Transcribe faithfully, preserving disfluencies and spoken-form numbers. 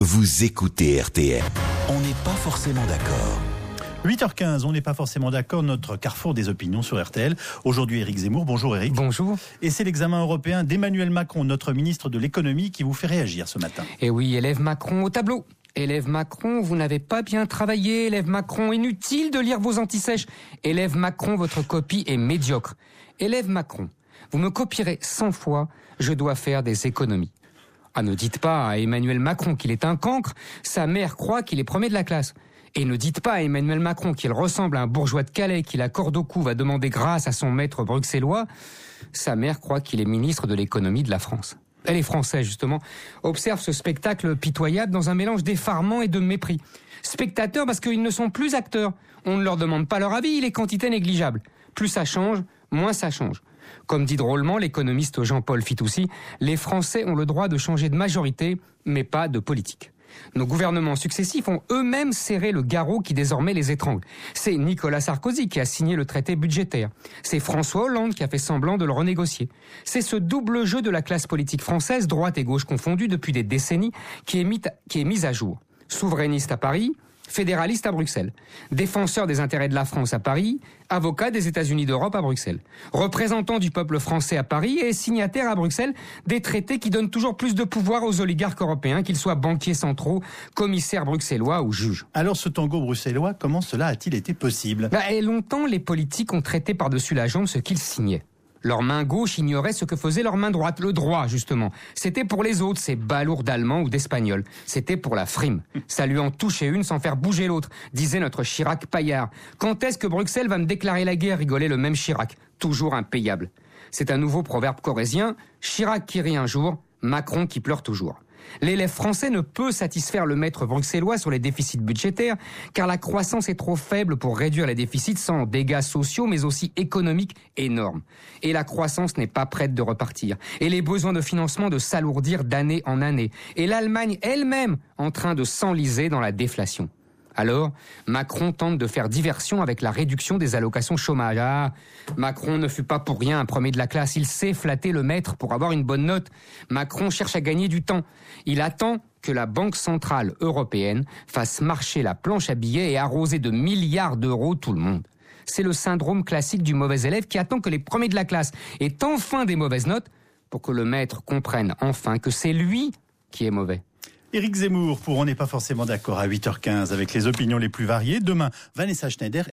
Vous écoutez R T L. On n'est pas forcément d'accord. huit heures quinze, on n'est pas forcément d'accord, notre carrefour des opinions sur R T L. Aujourd'hui, Éric Zemmour. Bonjour Éric. Bonjour. Et c'est l'examen européen d'Emmanuel Macron, notre ministre de l'économie, qui vous fait réagir ce matin. Et oui, élève Macron au tableau. Élève Macron, vous n'avez pas bien travaillé. Élève Macron, inutile de lire vos antisèches. Élève Macron, votre copie est médiocre. Élève Macron, vous me copierez cent fois, je dois faire des économies. Ah, ne dites pas à Emmanuel Macron qu'il est un cancre, sa mère croit qu'il est premier de la classe. Et ne dites pas à Emmanuel Macron qu'il ressemble à un bourgeois de Calais qui, la corde au cou, va demander grâce à son maître bruxellois. Sa mère croit qu'il est ministre de l'économie de la France. Et les Français, justement, observent ce spectacle pitoyable dans un mélange d'effarement et de mépris. Spectateurs parce qu'ils ne sont plus acteurs. On ne leur demande pas leur avis, il est quantité négligeable. Plus ça change, moins ça change. Comme dit drôlement l'économiste Jean-Paul Fitoussi, les Français ont le droit de changer de majorité, mais pas de politique. Nos gouvernements successifs ont eux-mêmes serré le garrot qui désormais les étrangle. C'est Nicolas Sarkozy qui a signé le traité budgétaire. C'est François Hollande qui a fait semblant de le renégocier. C'est ce double jeu de la classe politique française, droite et gauche confondues depuis des décennies, qui est mis, qui est mis à jour. Souverainiste à Paris, fédéraliste à Bruxelles, défenseur des intérêts de la France à Paris, avocat des États-Unis d'Europe à Bruxelles, représentant du peuple français à Paris et signataire à Bruxelles des traités qui donnent toujours plus de pouvoir aux oligarques européens, qu'ils soient banquiers centraux, commissaires bruxellois ou juges. Alors ce tango bruxellois, comment cela a-t-il été possible ? Bah, et longtemps, les politiques ont traité par-dessus la jambe ce qu'ils signaient. Leur main gauche ignorait ce que faisait leur main droite, le droit justement. C'était pour les autres, ces balourds d'Allemands ou d'Espagnols. C'était pour la frime. Ça lui en touchait une sans faire bouger l'autre, disait notre Chirac paillard. Quand est-ce que Bruxelles va me déclarer la guerre, rigolait le même Chirac. Toujours impayable. C'est un nouveau proverbe corrézien. Chirac qui rit un jour, Macron qui pleure toujours. L'élève français ne peut satisfaire le maître bruxellois sur les déficits budgétaires, car la croissance est trop faible pour réduire les déficits sans dégâts sociaux, mais aussi économiques énormes. Et la croissance n'est pas prête de repartir. Et les besoins de financement de s'alourdir d'année en année. Et l'Allemagne elle-même en train de s'enliser dans la déflation. Alors, Macron tente de faire diversion avec la réduction des allocations chômage. Ah, Macron ne fut pas pour rien un premier de la classe. Il sait flatter le maître pour avoir une bonne note. Macron cherche à gagner du temps. Il attend que la Banque Centrale Européenne fasse marcher la planche à billets et arroser de milliards d'euros tout le monde. C'est le syndrome classique du mauvais élève qui attend que les premiers de la classe aient enfin des mauvaises notes pour que le maître comprenne enfin que c'est lui qui est mauvais. Éric Zemmour pour On n'est pas forcément d'accord à huit heures quinze avec les opinions les plus variées. Demain, Vanessa Schneider